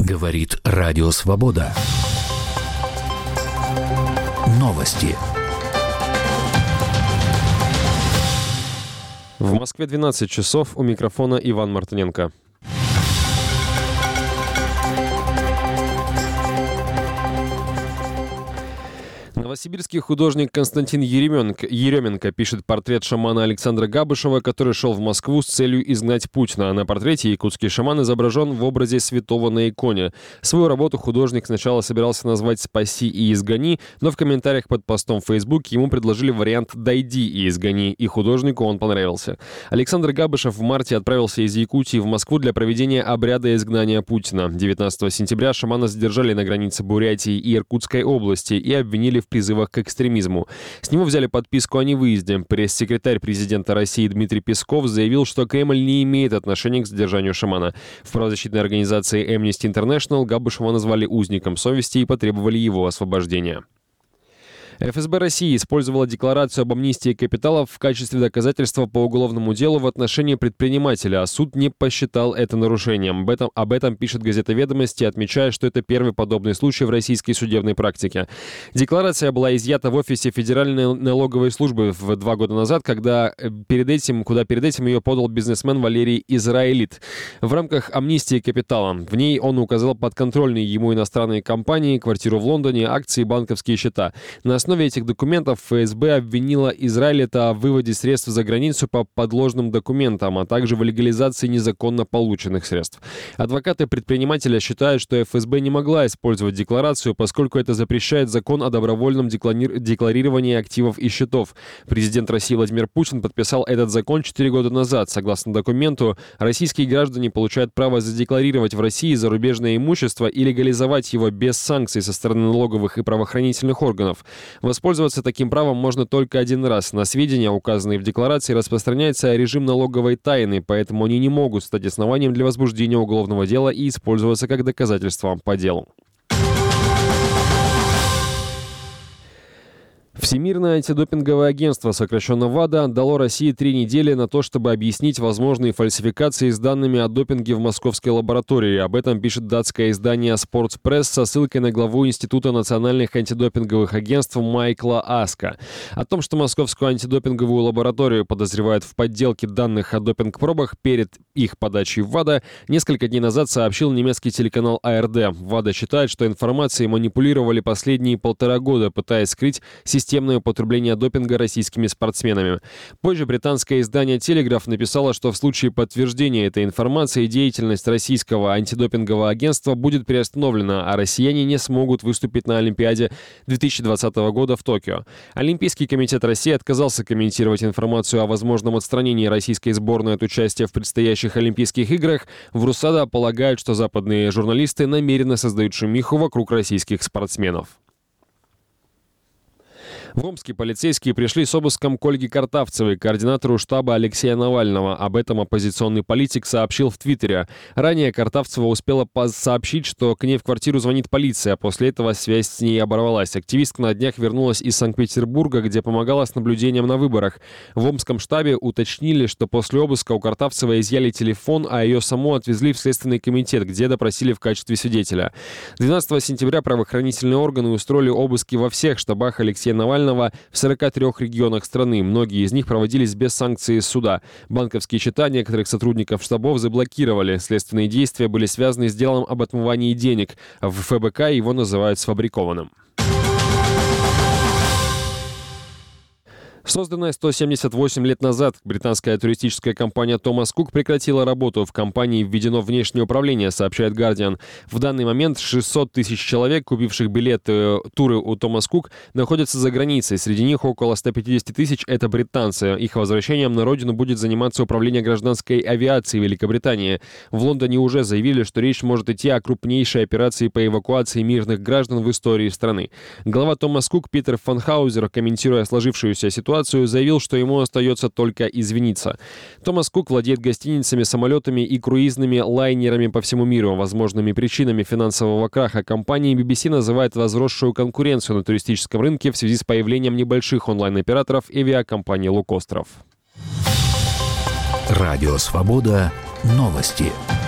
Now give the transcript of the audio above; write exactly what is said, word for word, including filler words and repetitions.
Говорит Радио Свобода. Новости. В Москве двенадцать часов, у микрофона Иван Мартыненко. Новосибирский художник Константин Еременко, Еременко пишет портрет шамана Александра Габышева, который шел в Москву с целью изгнать Путина. На портрете якутский шаман изображен в образе святого на иконе. Свою работу художник сначала собирался назвать «Спаси и изгони», но в комментариях под постом в Фейсбуке ему предложили вариант «Дойди и изгони», и художнику он понравился. Александр Габышев в марте отправился из Якутии в Москву для проведения обряда изгнания Путина. девятнадцатого сентября шамана задержали на границе Бурятии и Иркутской области и обвинили в призывах к экстремизму. С него взяли подписку о невыезде. Пресс-секретарь президента России Дмитрий Песков заявил, что Кремль не имеет отношения к задержанию шамана. В правозащитной организации Amnesty International Габышева назвали узником совести и потребовали его освобождения. эф эс бэ России использовала декларацию об амнистии капиталов в качестве доказательства по уголовному делу в отношении предпринимателя, а суд не посчитал это нарушением. Об этом, об этом пишет газета «Ведомости», отмечая, что это первый подобный случай в российской судебной практике. Декларация была изъята в офисе Федеральной налоговой службы в два года назад, когда перед этим, куда перед этим ее подал бизнесмен Валерий Израилит. В рамках амнистии капитала. В ней он указал подконтрольные ему иностранные компании, квартиру в Лондоне, акции и банковские счета. На На основе этих документов эф эс бэ обвинила Израилита о выводе средств за границу по подложным документам, а также в легализации незаконно полученных средств. Адвокаты предпринимателя считают, что эф эс бэ не могла использовать декларацию, поскольку это запрещает закон о добровольном деклари... декларировании активов и счетов. Президент России Владимир Путин подписал этот закон четыре года назад. Согласно документу, российские граждане получают право задекларировать в России зарубежное имущество и легализовать его без санкций со стороны налоговых и правоохранительных органов. Воспользоваться таким правом можно только один раз. На сведения, указанные в декларации, распространяется режим налоговой тайны, поэтому они не могут стать основанием для возбуждения уголовного дела и использоваться как доказательство по делу. Всемирное антидопинговое агентство, сокращенно ВАДА, дало России три недели на то, чтобы объяснить возможные фальсификации с данными о допинге в московской лаборатории. Об этом пишет датское издание Sports Press со ссылкой на главу Института национальных антидопинговых агентств Майкла Аска. О том, что московскую антидопинговую лабораторию подозревают в подделке данных о допинг-пробах перед их подачей в ВАДА, несколько дней назад сообщил немецкий телеканал а эр дэ. ВАДА считает, что информацией манипулировали последние полтора года, пытаясь скрыть систему системное употребление допинга российскими спортсменами. Позже британское издание «Телеграф» написало, что в случае подтверждения этой информации деятельность российского антидопингового агентства будет приостановлена, а россияне не смогут выступить на Олимпиаде две тысячи двадцатого года в Токио. Олимпийский комитет России отказался комментировать информацию о возможном отстранении российской сборной от участия в предстоящих Олимпийских играх. В РУСАДА полагают, что западные журналисты намеренно создают шумиху вокруг российских спортсменов. В Омске полицейские пришли с обыском к Ольге Картавцевой, координатору штаба Алексея Навального. Об этом оппозиционный политик сообщил в Твиттере. Ранее Картавцева успела сообщить, что к ней в квартиру звонит полиция, а после этого связь с ней оборвалась. Активистка на днях вернулась из Санкт-Петербурга, где помогала с наблюдением на выборах. В Омском штабе уточнили, что после обыска у Картавцевой изъяли телефон, а ее саму отвезли в Следственный комитет, где допросили в качестве свидетеля. двенадцатого сентября правоохранительные органы устроили обыски во всех штабах Алексея Навального в сорока трёх регионах страны. Многие из них проводились без санкции суда. Банковские счета некоторых сотрудников штабов заблокировали. Следственные действия были связаны с делом об отмывании денег. В эф бэ ка его называют сфабрикованным. Созданная сто семьдесят восемь лет назад, британская туристическая компания Thomas Cook прекратила работу. В компании введено внешнее управление, сообщает Guardian. В данный момент шестьсот тысяч человек, купивших билеты туры у Thomas Cook, находятся за границей. Среди них около ста пятидесяти тысяч – это британцы. Их возвращением на родину будет заниматься управление гражданской авиацией Великобритании. В Лондоне уже заявили, что речь может идти о крупнейшей операции по эвакуации мирных граждан в истории страны. Глава Thomas Cook Питер Фанхаузер, комментируя сложившуюся ситуацию, заявил, что ему остается только извиниться. Thomas Cook владеет гостиницами, самолетами и круизными лайнерами по всему миру. Возможными причинами финансового краха компании би би си называет возросшую конкуренцию на туристическом рынке в связи с появлением небольших онлайн-операторов и авиакомпании лоукостеров. Радио Свобода. Новости.